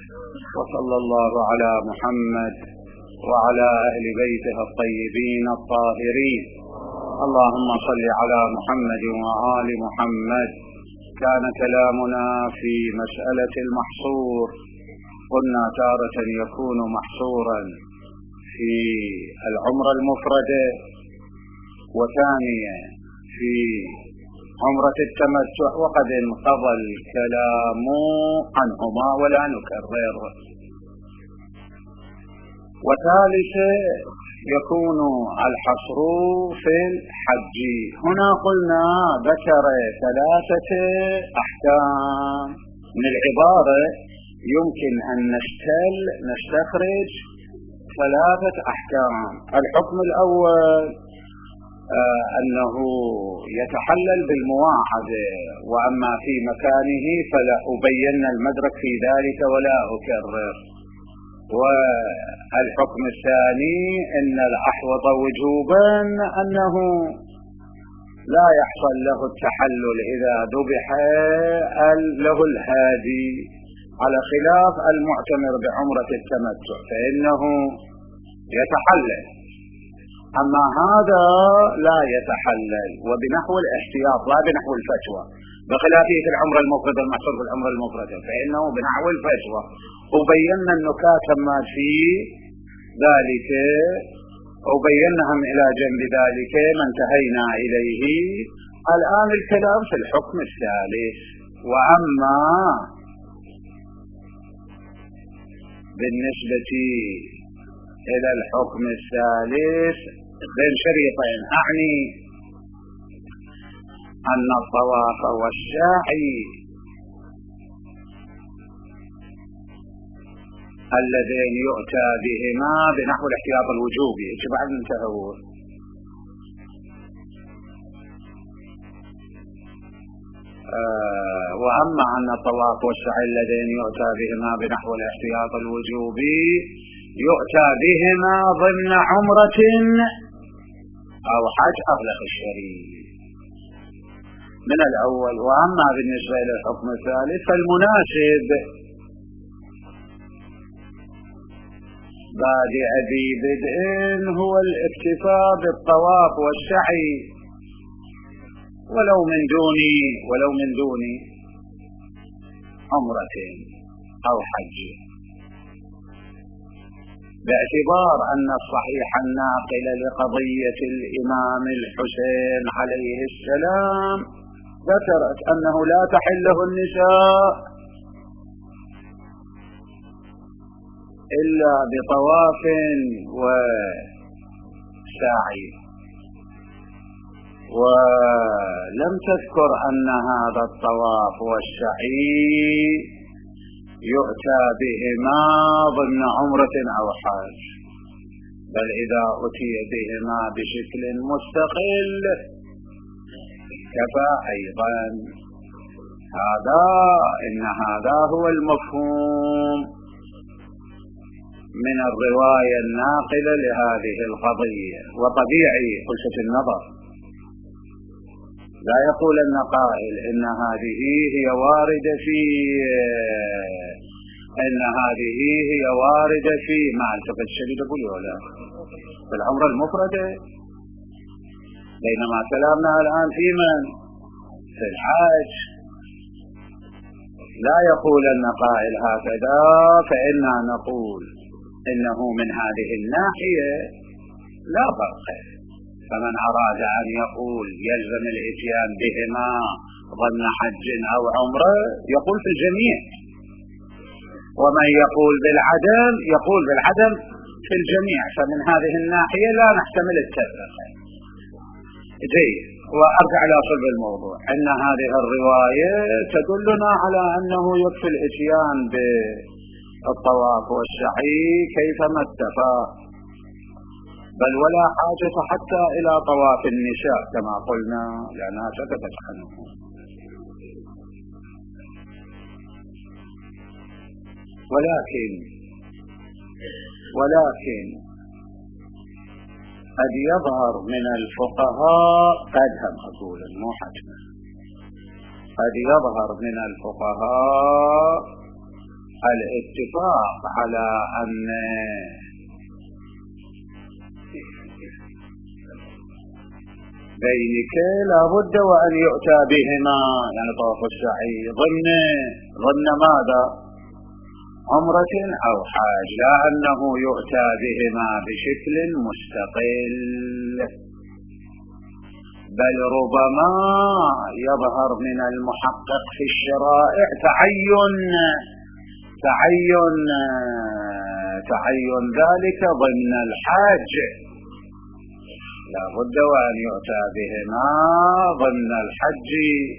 وصلى الله على محمد وعلى أهل بيته الطيبين الطاهرين. اللهم صل على محمد وآل محمد. كان كلامنا في مسألة المحصور، قلنا تارة يكون محصورا في العمرة المفردة، وثانيا في عمرة التمتع، وقد انقضى الكلام عنهما ولا نكرر. وثالثا يكون الحصر في الحج. هنا قلنا ذكر ثلاثة أحكام من العبارة، يمكن أن نستخرج ثلاثة أحكام. الحكم الأول أنه يتحلل بالمواعدة، وأما في مكانه فلا أبين المدرك في ذلك ولا أكرر. والحكم الثاني أن الأحوط وجوبا أنه لا يحصل له التحلل إذا ذبح له الهادي، على خلاف المعتمر بعمرة التمتع فإنه يتحلل، أما هذا لا يتحلل، وبنحو الاحتياط لا بنحو الفتوى، بخلافه في العمرة المفردة المحصور في العمرة المفردة فإنه بنحو الفتوى. وبينا النكات ما في ذلك، وبينهم إلى جنب ذلك ما انتهينا إليه. الآن الكلام في الحكم الثالث. وأما بالنسبة إلى الحكم الثالث بين شريطين، أعني أن الطواف والسعي الذين يؤتى بهما بنحو الاحتياط الوجوبي بعد انتهوا، وأما أن الطواف والسعي الذين يؤتى بهما بنحو الاحتياط الوجوبي يؤتى بهما ضمن عمرة أو حج أغلق الشريط من الأول. وأما بالنسبة إلى الحكم الثالث فالمناسب بادئ ذي بدء هو الاكتفاء بالطواف والسعي ولو من دون عمرة أو حج، باعتبار أن الصحيح الناقل لقضية الإمام الحسين عليه السلام ذكرت أنه لا تحله النساء إلا بطواف وسعي، ولم تذكر أن هذا الطواف والسعي يؤتى بهما ضمن عمرة أو حج، بل إذا أتي بهما بشكل مستقل كفى أيضا. هذا هو المفهوم من الرواية الناقلة لهذه القضية. وطبيعي خلصة النظر لا يقولن قائل إن هذه هي واردة في ما أعتقد الشديد أقول ولا في العمرة المفردة، بينما كلامنا الآن في الحج. لا يقولن قائل هكذا، فإنا نقول إنه من هذه الناحية لا فرق. فمن أراد أن يقول يلزم الإتيان بهما ضمن حج أو عمرة يقول في الجميع، ومن يقول بالعدم في الجميع. فمن هذه الناحية لا نحتمل التفرقة. جيد. وأرجع إلى صلب الموضوع، أن هذه الرواية تدلنا على أنه يكفي الإتيان بالطواف والسعي كيفما اتفق، بل ولا حاجة حتى إلى طواف النساء كما قلنا لأنها سكتت عنه. ولكن قد يظهر من الفقهاء قد يظهر من الفقهاء الاتفاق على أن بينك لا بد وأن يؤتى بهما، يعني طواف السعي ضمن ماذا؟ عمرة أو حاج، لا أنه يؤتى بهما بشكل مستقل، بل ربما يظهر من المحقق في الشرائع تعين ذلك ضمن الحاج، لا بد وأن يؤتى بهما ضمن الحج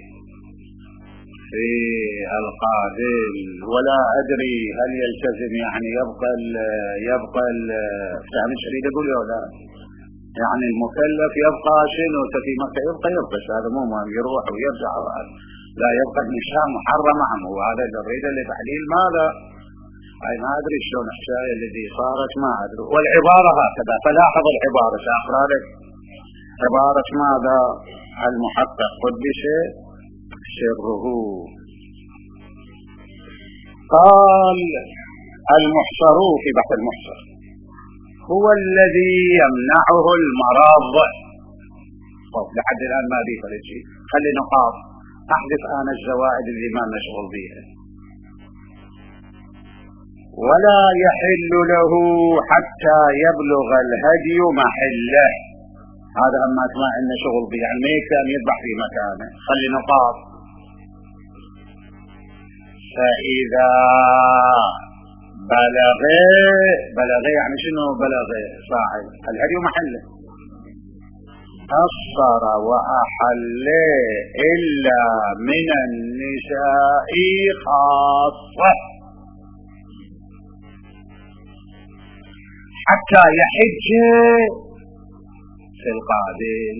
في القابل. ولا أدري هل يلتزم، يعني يبقى فهم شريد يقول لا، يعني المكلف يبقى شنو في مكة، يبقى هذا مو مهم، يروح ويرجع، لا يبقى النساء محرمة عنه، وهذا الريد لتحليل ماذا؟ أي ما أدري شلون الحكاية الذي صارت، ما أدري. والعبارة هكذا، فلاحظ العبارة، سأقرأ لك عبارة ماذا؟ المحقق قدس سره قال: المحصر في بحث المحصر هو الذي يمنعه المرض. لحد الآن ما ضيف شيء، خلي نقاط أحذف أنا الزوائد اللي ما نشغل بها. ولا يحل له حتى يبلغ الهدي محله، هذا أما ما عندنا شغل به، يعني ما كان يذبح في مكانه. خلي نقاط. فإذا بلغ يعني شنو بلغ؟ صاحب الهدي محله، قصر وأحل إلا من النساء خاصة حتى يحج في القابل.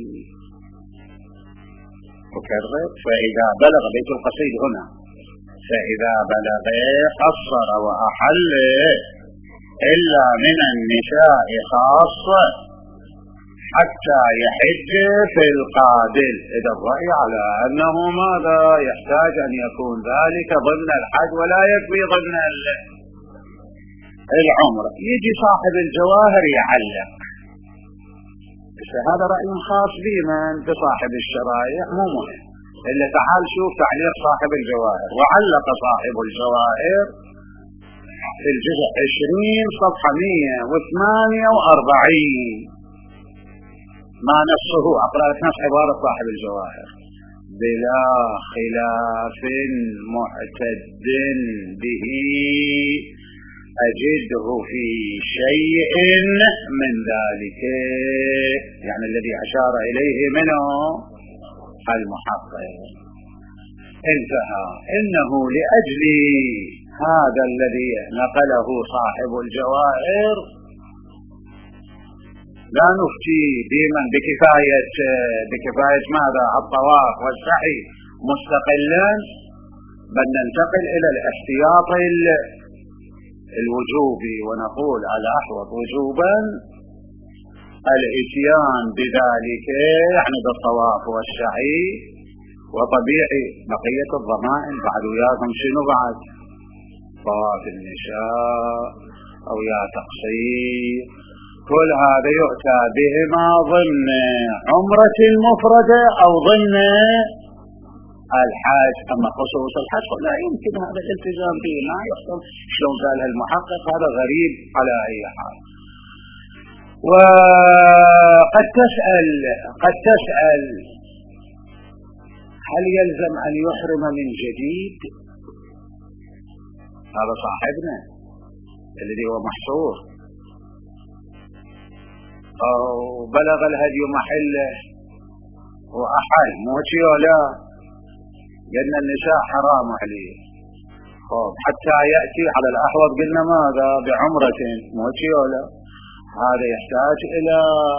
أكرر: فإذا بلغ، بيت القصيد هنا، فإذا بلغ قصر وأحل إلا من النساء خاصة حتى يحج في القابل. إذا الرأي على أنه ماذا؟ يحتاج أن يكون ذلك ضمن الحج ولا يكفي ضمن العمرة. يجي صاحب الجواهر يعلق، هذا رأي خاص بمن؟ بصاحب الشرائع، مو مهم. إلا تعال شوف تعليق صاحب الجواهر. وعلق صاحب الجواهر في الجزء 20 صفحة 148 ما نفسه، أقرأ لك نفس عبارة صاحب الجواهر: بلا خلاف معتد به أجده في شيء من ذلك، يعني الذي أشار إليه منه المحقق. انتهى. إنه لأجل هذا الذي نقله صاحب الجواهر لا نفتي بمن بكفاية ماذا؟ الطواف والسعي مستقلا، بل ننتقل إلى الاحتياط الوجوبي، ونقول الأحوط وجوبا الاتيان بذلك، يعني بالطواف والسعي. وطبيعي بقية الضمائن بعد وياهم شنو بعد؟ طواف النساء أو يا تقصير، كل هذا يؤتى بهما ضمن عمرة المفردة أو ضمن الحاج. أما خصوص الحاج لا يمكن هذا الالتزام به، ما يحصل. شلون قالها المحقق؟ هذا غريب على أي حال. وقد تسأل هل يلزم أن يحرم من جديد؟ هذا صاحبنا الذي هو محصور، أو بلغ الهدي محله وأحل موتي ولا، لأن النساء حرام عليه. حتى يأتي على الأحوط قلنا ماذا؟ بعمرة موتي ولا، هذا يحتاج إلى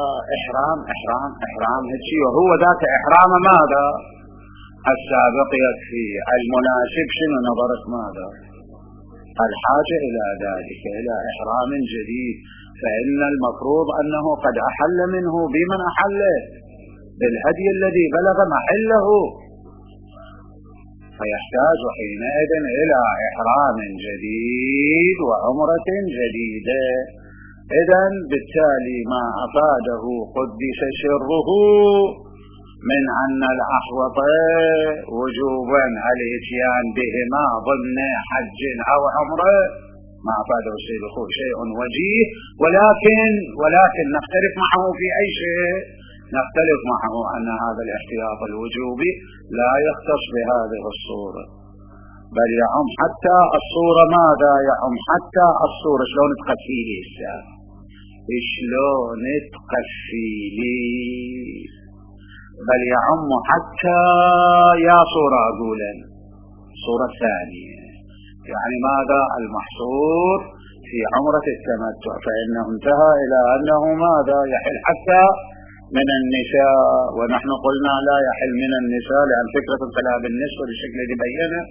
إحرام هالشيء، وهو ذاك إحرام ماذا؟ السابق يكفي. المناسب شنو نظرت ماذا؟ الحاجة إلى ذلك، إلى إحرام جديد. فإن المفروض أنه قد أحل منه بمن أحله؟ بالهدي الذي بلغ محله. فيحتاج حينئذ إلى إحرام جديد وعمرة جديدة. إذن بالتالي ما أفاده قدس سره من أن الأحوط وجوبا الإتيان بهما ضمن حج أو عمرة ما أفاده السيد شيء وجيه، ولكن نختلف معه في أي شيء. نختلف معه أن هذا الاحتياط الوجوبي لا يختص بهذه الصورة، بل يعم حتى الصورة. ماذا يعم حتى الصورة؟ شلون تقفي لي الساعة؟ شلون تقفي لي؟ بل يعم حتى يا صورة أقولا صورة ثانية، يعني ماذا المحصور في عمرة التمتع، فإنه انتهى إلى أنه ماذا يحل حتى من النساء. ونحن قلنا لا يحل من النساء لأن فكرة الخلاف بالنسبة بالشكل اللي بينه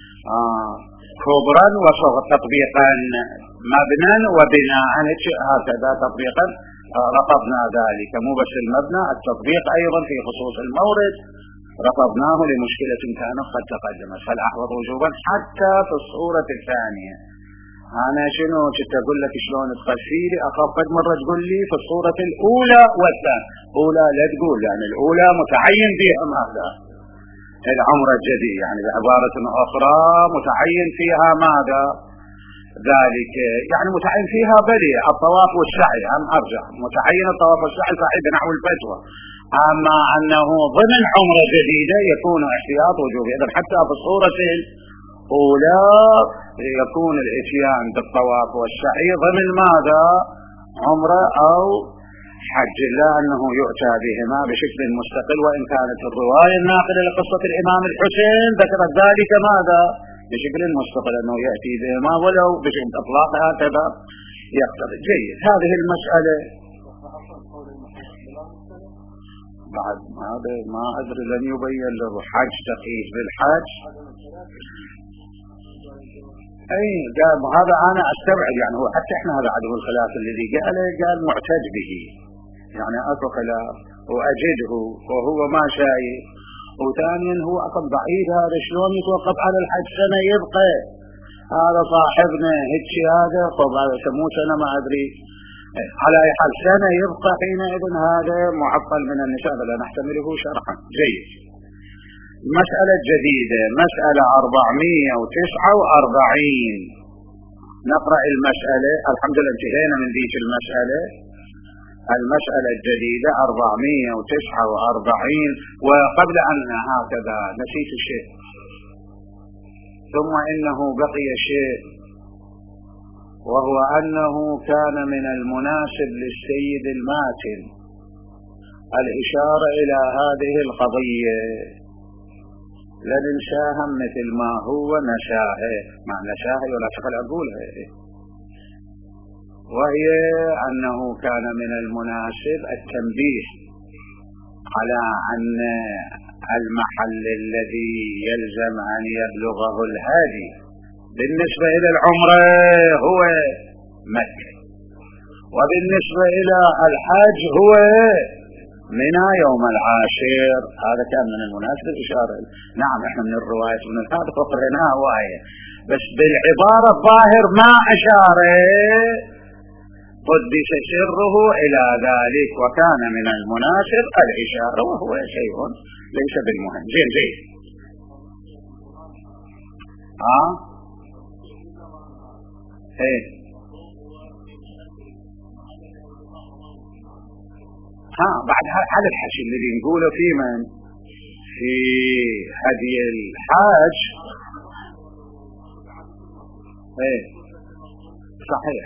كبرا وصغر، تطبيقا مبنى وبناء هكذا تطبيقا رفضنا ذلك، مو بس المبنى، التطبيق أيضا في خصوص المورد رفضناه لمشكلة كانت قد تقدمت. فالأحوط وجوبا حتى في الصورة الثانية. أنا شنو كنت أقول لك شلون تخفي لي؟ أخفض مرة تقول لي في الصورة الأولى والثانية. أولى لا تقول، يعني الأولى متعين فيها ماذا؟ العمرة الجديد، يعني بعبارة أخرى متعين فيها ماذا؟ ذلك يعني متعين فيها بلي الطواف والسعي. أم أرجع متعين الطواف والسعي صحيح بنحو الفتوى، أما أنه ضمن عمرة جديدة يكون احتياط وجوبي. إذن حتى في الصورة الأولى يكون الاتيان بالطواف والسعي ضمن ماذا؟ عمرة أو حج، لا أنه يؤتى بهما بشكل مستقل. وإن كانت الرواية الناقلة لقصة الإمام الحسين ذكرت ذلك ماذا؟ بشكل مستقل، أنه يأتي بهما ولو بشكل إطلاق هكذا يقتضي. جيد، هذه المسألة بعد هذا ما أدري لن يبين له حج تقييد بالحج. أي قال هذا أنا أستبعد، يعني هو حتى إحنا هذا عدو الخلاف الذي قال معتد به، يعني أكو خلاف وأجده وهو ما شايف. وثانيا هو أصلا بعيد، هذا شلون يتوقف على الحج سنة يبقى؟ هذا صاحبنا هيك هذا طب هذا سموه سنة ما أدري على أي حال سنة يبقى حينئذ هذا معطل من النساء، لا نحتمله شرحا. جيد. مسألة جديدة، مسألة 449. نقرأ المسألة. الحمد لله انتهينا من ذيك المسألة. المسألة الجديدة 449. وقبل أن هكذا نسيت شيء، ثم إنه بقي شيء، وهو أنه كان من المناسب للسيد الماتن الإشارة إلى هذه القضية، لا ننساها مثل ما هو نساها، مع نساها ولا شغل أقولها، وهي أنه كان من المناسب التنبيه على أن المحل الذي يلزم أن يبلغه الهادي بالنسبة إلى العمرة هو مكة، وبالنسبة إلى الحج هو منى يوم العاشر. هذا كان من المناسب الإشارة. نعم احنا من الرواية من هذا فقرناها واية، بس بالعبارة الظاهر ما أشار قدس سره إلى ذلك، وكان من المناسب الإشارة، وهو شيء ليس بالمهم. زين ايه بعد هذا الحكي الذي نقوله في من في هدي الحاج. ايه صحيح.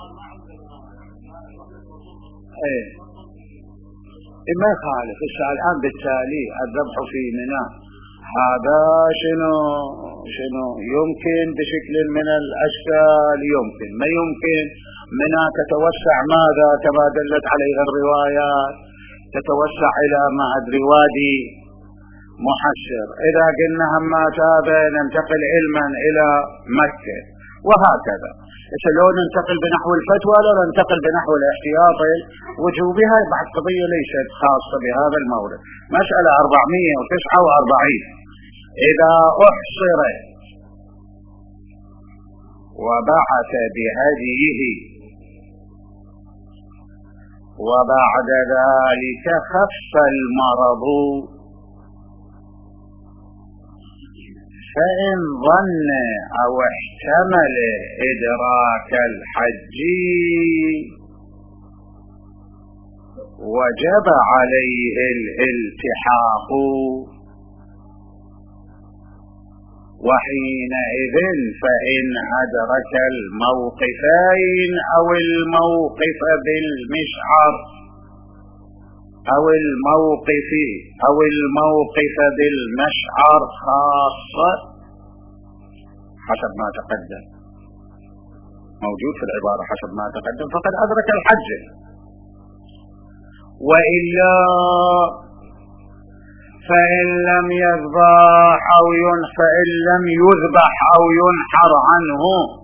ايه ما يخالف. الآن بالتالي الذبح في منى هذا شنو يمكن بشكل من الأشكال، يمكن ما يمكن. منى تتوسع ماذا كما دلت عليها الروايات، تتوسع إلى ما أدري وادي محشر. إذا قلنا هما تابع ننتقل علما إلى مكة، وهكذا. لو ننتقل بنحو الفتوى لا ننتقل بنحو الاحتياط وجوبها، بعد قضية ليست خاصة بهذا المورد. مسألة 449 إذا أحصر وبعث بهديه وبعد ذلك خف المرض، فإن ظن أو احتمل إدراك الحج وجب عليه الالتحاق، وحينئذ فإن أدرك الموقفين أو الموقف بالمشعر أو الموقف بالمشعر خاصة حسب ما تقدم، موجود في العبارة حسب ما تقدم، فقد أدرك الحج. وإلا فإن لم يذبح أو ينحر عنه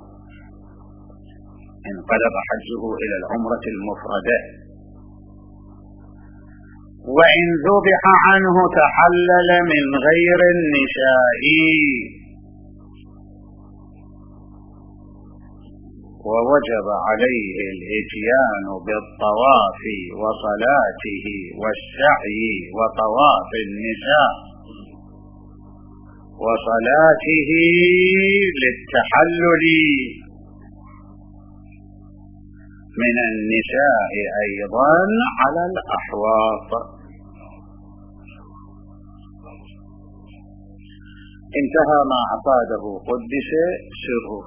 انقلب حجه إلى العمرة المفردة. وإن ذبح عنه تحلل من غير النساء، ووجب عليه الاتيان بالطواف وصلاته والسعي وطواف النساء وصلاته للتحلل من النساء أيضا على الأحواط. انتهى ما أفاده قدس سره.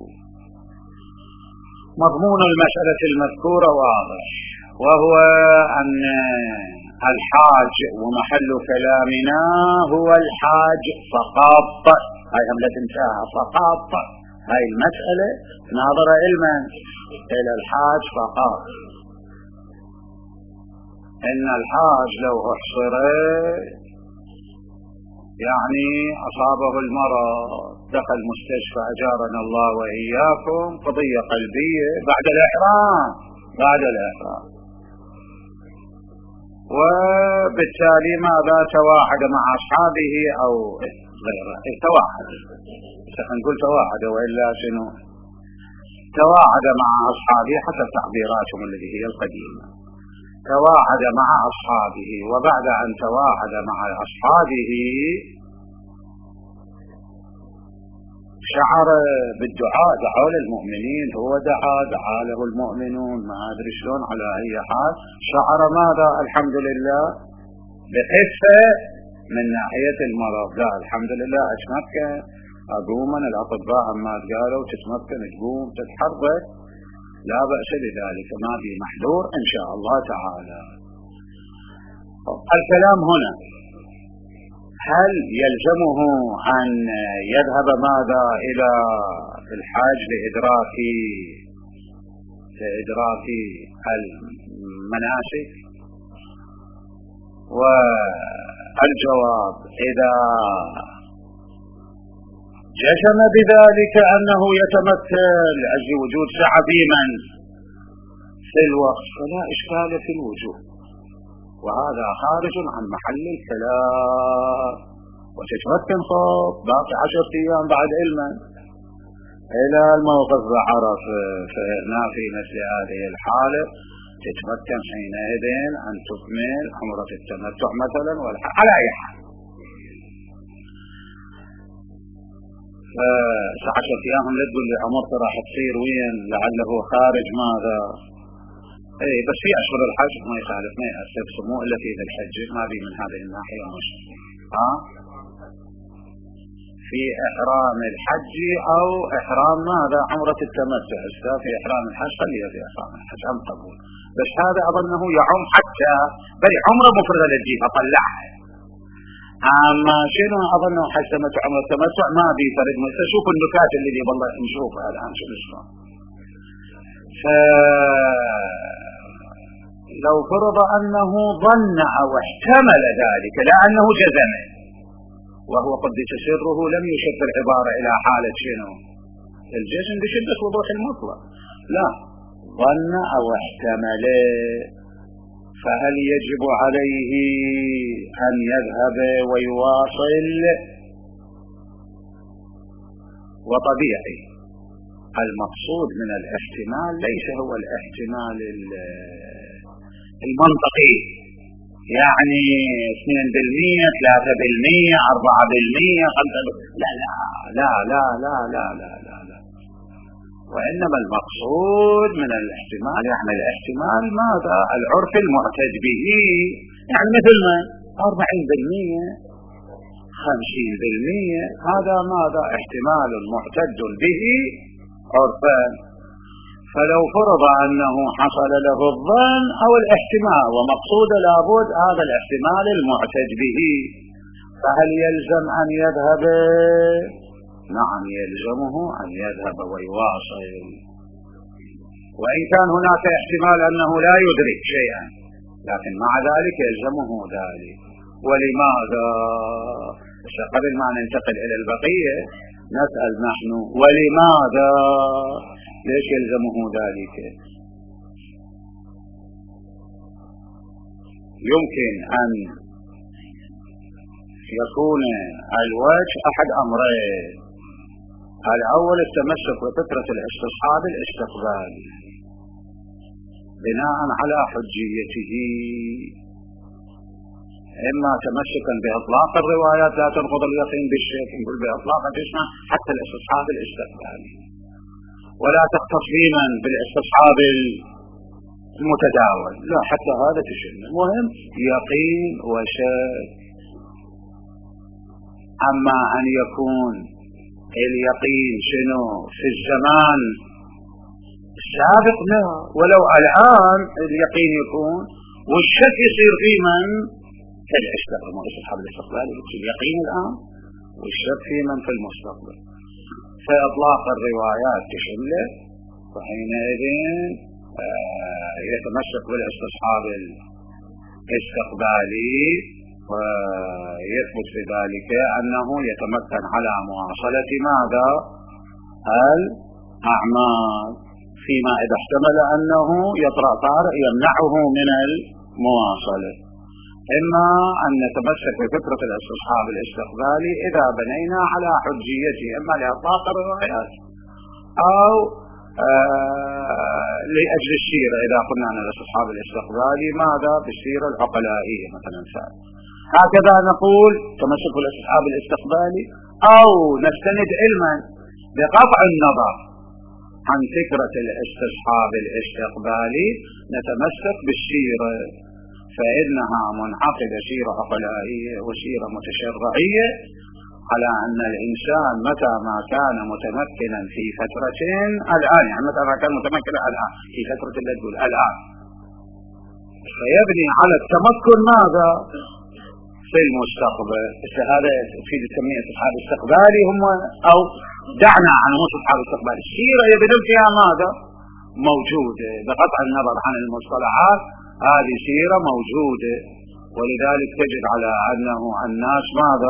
مضمون المسألة المذكورة واضح، وهو أن الحاج ومحل كلامنا هو الحاج فقط، هاي هم لا تنساها، فقط هاي المسألة ناظرة علما إلى الحاج فقط. إن الحاج لو أحصر يعني أصابه المرض دخل مستشفى أجارنا الله وإياكم، قضية قلبية بعد الإحرام وبالتالي ماذا تواعد مع أصحابه أو غيره، تواعد، نقول تواعد وإلا شنو، تواعد مع أصحابه حسب تعبيراتهم التي هي القديمة، تواعد مع أصحابه، وبعد أن تواعد مع أصحابه شعر بالدعاء، دعاء للمؤمنين، هو دعا له المؤمنون، ما أدري شلون، على أي حال شعر ماذا؟ الحمد لله بخفة من ناحية المرض، لا الحمد لله أتمكن أقوم، الأطباء أما قالوا تتمكن تقوم تتحرك، لا بأس بذلك، ما في محذور إن شاء الله تعالى. الكلام هنا هل يلزمه أن يذهب ماذا إلى الحاج لإدراك المناسك؟ والجواب إذا جزم بذلك أنه يتمثل لأجل وجود سعة في الوقت فلا إشكال في الوجود، وهذا خارج عن محل الكلام. وتتمكن صوت باقي 10 أيام بعد علما إلى الموقف بعرف، فهنا في مثل هذه الحالة تتمكن حينئذ أن تكمل عمرة التمتع مثلا على أي حال. 10 أيام لا تقول لي عمرته راح تصير وين، لعله خارج ماذا، اي بس في أشهر الحج ما يخالف، ما يأثر سموه إلا في ذي الحج، ما بي من هذه الناحية مش في إحرام الحج أو إحرام ماذا، عمرة التمتع، في إحرام الحج خليها في إحرام الحج أم قبول، بس هذا أظنه يعم حتى بل عمرة مفردة للجيب أطلعها. أما شنو أظنه حج تمتع عمرة التمتع ما بي فرد، شوف النكات اللي والله نشوفها الآن شو نسمع. لو فرض أنه ظن أو احتمل ذلك لا أنه جزم، وهو قدس سره لم يشف العبارة إلى حالة شنو الجزم بشدة وضوح المطلق، لا ظن أو احتمل، فهل يجب عليه أن يذهب ويواصل وطبيعي. المقصود من الاحتمال ليس هو الاحتمال المنطقي، يعني 2%، 3%، 4%، 5%، لا لا لا لا لا لا لا لا لا. وإنما المقصود من الاحتمال يعني الاحتمال ماذا؟ العرف المعتد به، يعني مثل ما 40%، 50%، هذا ماذا؟ احتمال معتد به عرفا. فلو فرض أنه حصل له الظن أو الاحتمال ومقصود لابد هذا الاحتمال المعتد به، فهل يلزم أن يذهب؟ نعم يلزمه أن يذهب ويواصل، وإن كان هناك احتمال أنه لا يدرك شيئا، لكن مع ذلك يلزمه ذلك. ولماذا؟ قبل ما ننتقل إلى البقية نسأل نحن ولماذا؟ ليش يلزمه ذلك؟ يمكن أن يكون الوجه أحد أمرين: الأول التمسك بفكرة الاستصحاب الاستقبالي بناء على حجيته، إما تمسكا بإطلاق الروايات لا تنقض اليقين بالشك، نقول بإطلاق تسمع حتى الاستصحاب الاستقبالي، ولا تختص بينا بالاستصحاب المتداول، لا حتى هذا تشمل. المهم يقين وشك. أما أن يكون اليقين شنو في الزمان السابق، لا، ولو الآن اليقين يكون والشك يصير في من؟ في الاستصحاب الاستقبالي، اليقين الآن والشك في من؟ في المستقبل. فإطلاق الروايات تشمله، وحينئذ يتمسك بالاستصحاب الاستقبالي، ويثبت بذلك أنه يتمكن على مواصلة ماذا؟ الأعمال، فيما إذا احتمل أنه يطرأ طارئ يمنعه من المواصلة. إما أن نتمسك بفكرة الاستصحاب الاستقبالي إذا بنينا على حجيته، إما لإطلاق الروايات أو لأجل السيرة، إذا قلنا أن الاستصحاب الاستقبالي ماذا؟ بالسيرة العقلائية مثلا. هكذا نقول تمسك بالاستصحاب الاستقبالي، أو نستند علما بقطع النظر عن فكرة الاستصحاب الاستقبالي نتمسك بالسيرة، فإنها منعقدة سيرة عقلائية وسيرة متشرعية، على أن الإنسان متى ما كان متمكنا في فترة الآن، يعني متى ما كان متمكنا الآن في فترة الآن، فيبني على التمكن ماذا؟ في المستقبل. هذا في تسميه استصحاب استقبالي هم، أو دعنا عن استصحاب استقبالي، السيرة يبدو فيها ماذا؟ موجودة، بقطع النظر عن المصطلحات هذه سيرة موجودة. ولذلك تجد على أنه الناس ماذا؟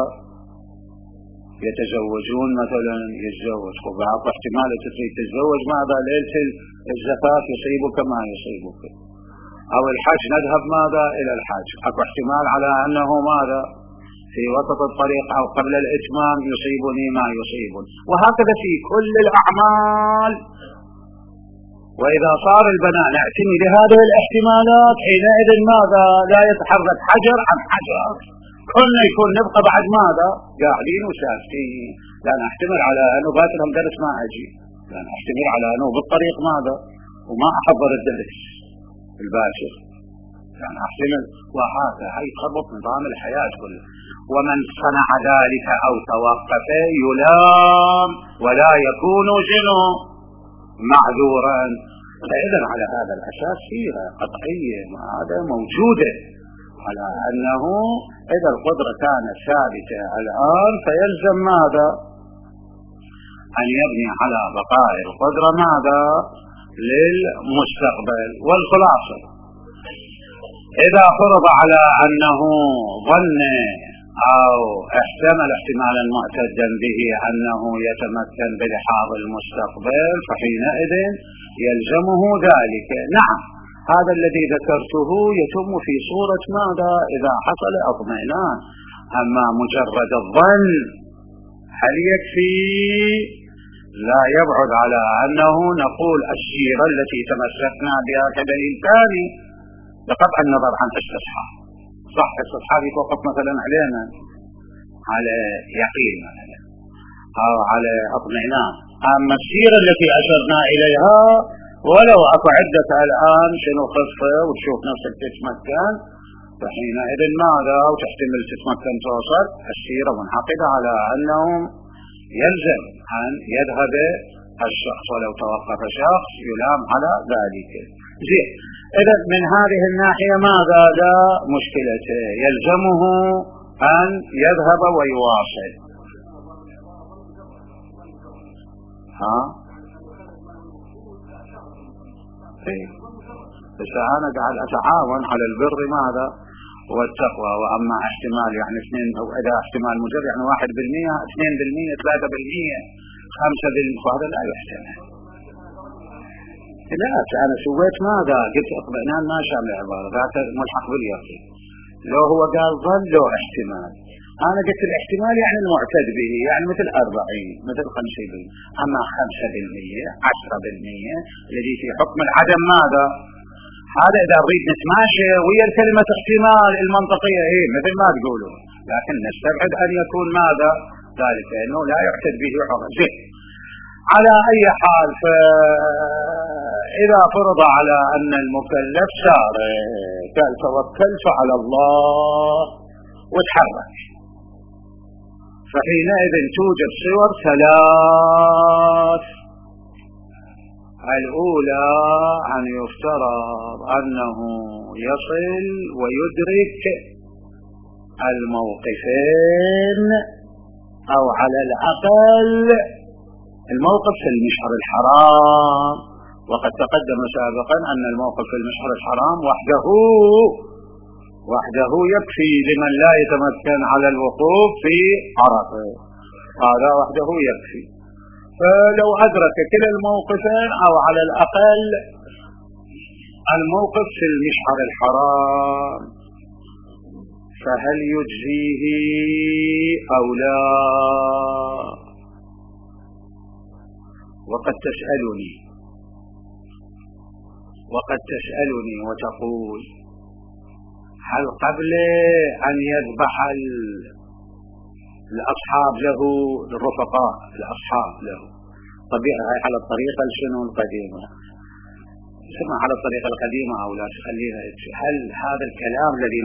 يتزوجون مثلا، يتزوج بعض احتمال تتزوج ماذا؟ ليلة الزفاف يصيبك ما يصيبك، أو الحج نذهب ماذا؟ إلى الحج، أكو احتمال على أنه ماذا؟ في وسط الطريق أو قبل الإتمام يصيبني ما يصيبني، وهكذا في كل الأعمال. وإذا صار البناء نعتمد لهذه الاحتمالات، حينئذ ماذا؟ لا يتحرك حجر عن حجر، كلنا يكون نبقى بعد ماذا؟ قاعدين وساكتين، لا نحتمل على أنه باكر هم درس ما أجي، لا نحتمل على أنه بالطريق ماذا؟ وما أحضر الدرس الباشر، يعني أحتمل. وهذا هي خربط نظام الحياة كله. ومن صنع ذلك أو توقف يلام ولا يكون شنو؟ معذورا. فإذا على هذا الأساس سيرة قطعية هذا موجودة على أنه إذا القدرة كانت ثابتة الآن فيلزم ماذا؟ أن يبني على بقاء القدرة ماذا؟ للمستقبل. والخلاصة إذا فرض على أنه ظن أو احتمل احتمالا معتدا به أنه يتمكن بلحاظ المستقبل فحينئذ يلزمه ذلك. نعم، هذا الذي ذكرته يتم في صورة ماذا؟ إذا حصل اطمئنان. أما مجرد الظن هل يكفي؟ لا يبعد على أنه نقول السيرة التي تمسكنا بها كدليل ثاني بقطع النظر عن استصحاب. صح استصحاب يتوقف مثلا علينا على يقين مثلا أو على اطمئنان، أما السيرة التي أشرنا إليها ولو أكو عدة الآن شنو خفة وتشوف نفسك تتمكن، فحينئذ ماذا وتحتمل تتمكن توصل، السيرة منعقدة على أنه يلزم أن يذهب الشخص، ولو توقف شخص يلام على ذلك. زين، إذا من هذه الناحية ماذا لا مشكلة، يلزمه أن يذهب ويواصل. بس أنا قاعد أتعاون على البر ماذا والتقوى، وأما احتمال يعني 2 أو إذا احتمال مجرد يعني 1%، 2%، 3%، 5%، هذا لا يحتمل. لا أنا سويت ماذا قلت اطمئنان ما شامل عبارة ذات ملحق باليقين. لو هو قال ظل له احتمال، أنا قلت الاحتمال يعني المعتد به، يعني مثل 40 مثل 50%، أما 5% 10% الذي في حكم العدم ماذا هذا إذا نريد نتماشى ويا الكلمة احتمال المنطقية مثل ما تقولوا، لكن نستبعد أن يكون ماذا ذلك لأنه لا يعتد به عقل. زين، على أي حال فإذا فرض على أن المكلف صار قال توكلت على الله وتحرك، فحينئذ توجد صور 3. الأولى أن يفترض أنه يصل ويدرك الموقفين أو على الأقل الموقف في المشعر الحرام، وقد تقدم سابقا أن الموقف في المشعر الحرام وحده يكفي لمن لا يتمكن على الوقوف في عرفه، هذا وحده يكفي. فلو أدرك كلا الموقفين أو على الأقل الموقف في المشعر الحرام فهل يجزيه أو لا؟ وقد تسألني وتقول هل قبل أن يذبح الأصحاب له الرفقاء الأصحاب له طبيعة على الطريقة شنو القديمة، اسمع على الطريقة القديمة أو لا تخليها، هل هذا الكلام الذي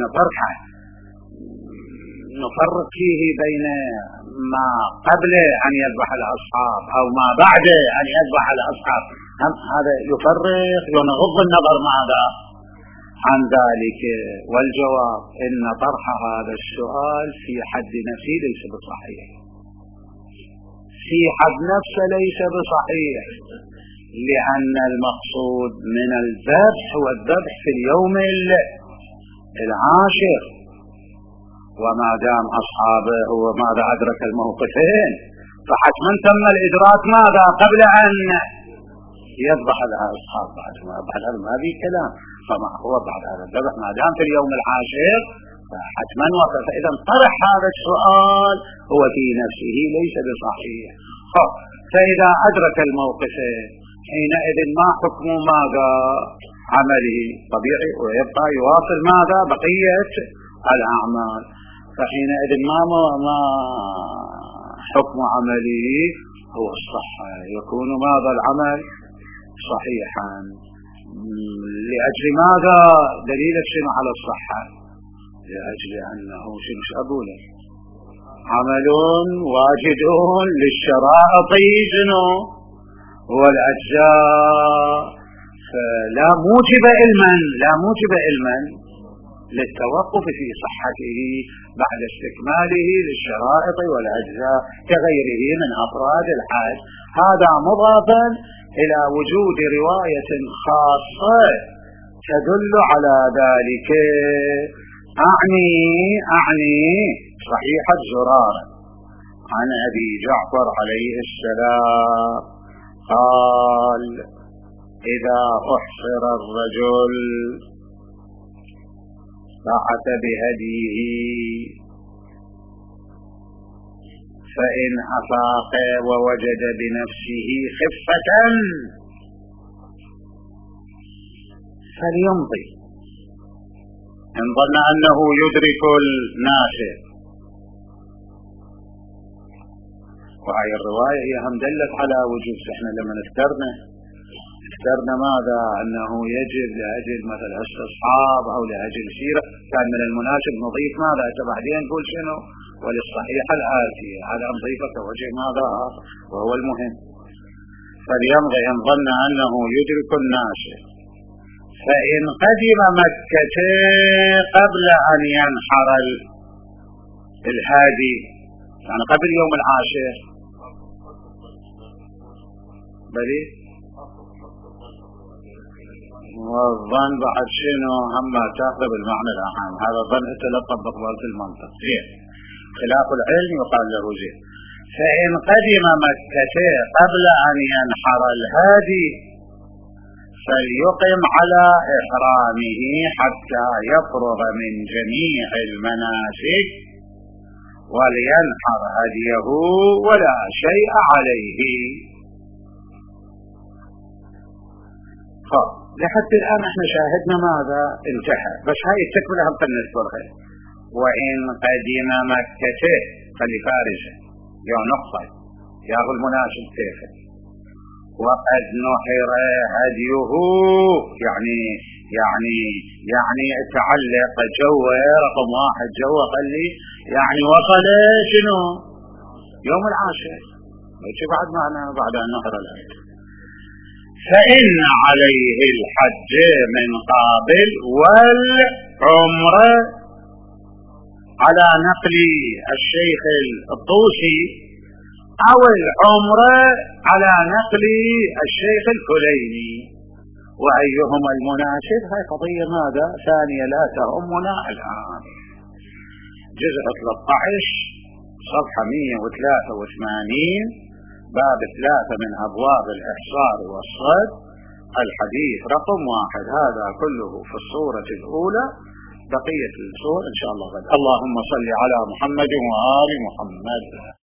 نفرق فيه بين ما قبل أن يذبح الأصحاب أو ما بعد أن يذبح الأصحاب، هذا يفرق ونغض النظر ماذا عن ذلك؟ والجواب إن طرح هذا السؤال في حد نفسه ليس بصحيح، في حد نفسه ليس بصحيح، لأن المقصود من الذبح هو الذبح في اليوم العاشر، وما دام أصحابه وماذا أدرك الموقفين فحتما تم الإدراك ماذا قبل أن يذبح الأصحاب. بعد هذا ما في كلام، فما هو بعد هذا الذبح ما دام في اليوم العاشر فحتما وقف. فإذا طرح هذا السؤال هو في نفسه ليس بصحيح. فإذا أدرك الموقفين حينئذ ما حكم ماذا عمله؟ طبيعي ويبقى يواصل ماذا بقية الأعمال، فحينئذ ما حكم عمله؟ هو الصحة، يكون ماذا العمل صحيحا. لأجل ماذا؟ دليل شنو على الصحة؟ لأجل أنه شنو أقوله عمل واجد للشرائط شنو والأجزاء، فلا موجب علما للتوقف في صحته بعد استكماله للشرائط والأجزاء كغيره من أفراد الحج. هذا مضافا إلى وجود رواية خاصة تدل على ذلك. أعني صحيحة زرارة عن أبي جعفر عليه السلام قال إذا أحصر الرجل بعث بهديه فإن أفاق ووجد بنفسه خفة فليمضي إن ظن أنه يدرك الناشئ. وهي الرواية هي هم دلت على وجوب. احنا لما اذكرنا ماذا؟ أنه يجب لأجل مثل استصحاب أو لأجل سيرة، كان من المناسب نضيف ماذا؟ بعدين نقول شنو؟ وللصحيح الآتي على نضيفه كوجه ماذا وهو المهم. فليمضي إن ظن أنه يدرك الناشئ. فإن قدم مكة قبل أن ينحر الهادي، يعني قبل يوم العاشر، بلي والظن بعد شنو هم تأخذ بالمعنى الأهم. هذا الظن يتلقى بقبالة المنطق زين، خلاف العلم يقال له زين. فإن قدم مكة قبل أن ينحر الهادي فليقم على إحرامه حتى يفرغ من جميع المناسك ولينحر هديه ولا شيء عليه. لحد الآن احنا شاهدنا ماذا؟ انتهى. بس هاي التكملة هم نذكرها. وإن قدم مكة فلفارسه يا نقطة يا أبو المناسب تافه وقد نحر هديه، يعني تعلق جوه رقم واحد جوه خلي يعني وصل شنو يوم العاشر، ايش بعد معنا بعد أن نحر الهدي. فإن عليه الحج من قابل والعمرة على نقل الشيخ الطوسي أو العمرة على نقل الشيخ الكليني، وأيهما المناسب. هاي قضية ماذا ثانية لا تهمنا الآن. جزء 13 صفحة 183 باب 3 من أبواب الإحصار والصد، الحديث رقم 1. هذا كله في الصورة الأولى، بقية الصور إن شاء الله غد. اللهم صل على محمد وآل محمد.